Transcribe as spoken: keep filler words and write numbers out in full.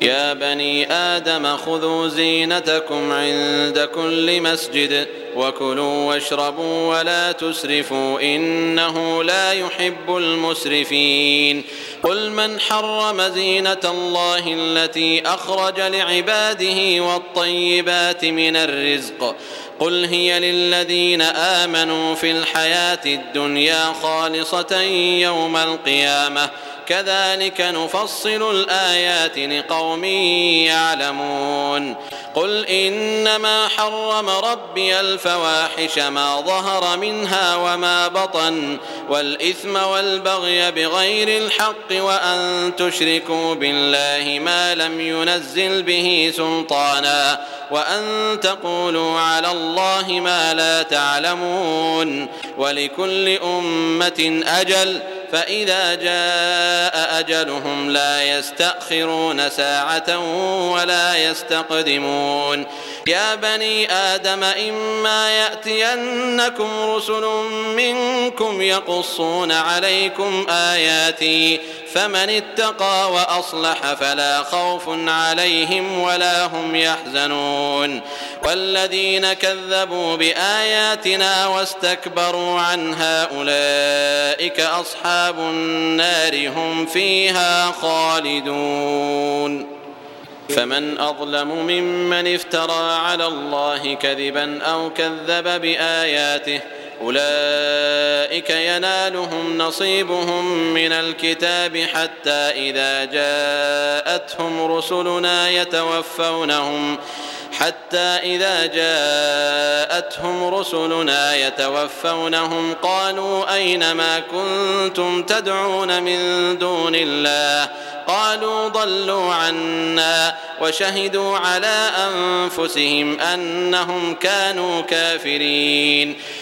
يا بني آدم خذوا زينتكم عند كل مسجد وكلوا واشربوا ولا تسرفوا إنه لا يحب المسرفين قل من حرم زينة الله التي أخرج لعباده والطيبات من الرزق قل هي للذين آمنوا في الحياة الدنيا خالصة يوم القيامة كذلك نفصل الآيات لقوم يعلمون قل إنما حرم ربي الفواحش ما ظهر منها وما بطن والإثم والبغي بغير الحق وأن تشركوا بالله ما لم ينزل به سلطانا وأن تقولوا على الله ما لا تعلمون ولكل أمة أجل فإذا جاء أجلهم لا يستأخرون ساعة ولا يستقدمون يا بني آدم إما يأتينكم رسل منكم يقصون عليكم آياتي فمن اتقى وأصلح فلا خوف عليهم ولا هم يحزنون والذين كذبوا بآياتنا واستكبروا عنها أولئك أصحاب النار هم فيها خالدون فمن أظلم ممن افترى على الله كذبا أو كذب بآياته أولئك ينالهم نصيبهم من الكتاب حتى إذا جاءتهم رسلنا يتوفونهم حتى إذا جاءتهم رسلنا يتوفونهم قالوا أين ما كنتم تدعون من دون الله قالوا ضلوا عنا وشهدوا على أنفسهم أنهم كانوا كافرين